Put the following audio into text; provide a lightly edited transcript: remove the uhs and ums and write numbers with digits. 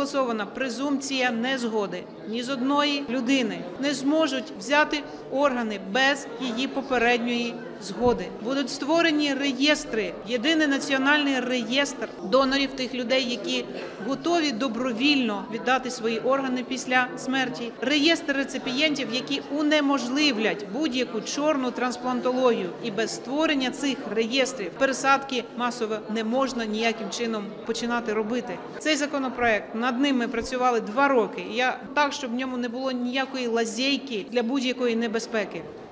проголосована презумпція незгоди. Ні з одної людини не зможуть взяти органи без її попередньої згоди. Будуть створені реєстри, єдиний національний реєстр донорів, тих людей, які готові добровільно віддати свої органи після смерті. Реєстр реципієнтів, які унеможливлять будь-яку чорну трансплантологію. І без створення цих реєстрів пересадки масово не можна ніяким чином починати робити. Цей законопроект, над ним ми працювали 2 роки. Так, щоб в ньому не було ніякої лазейки для будь-якої небезпеки.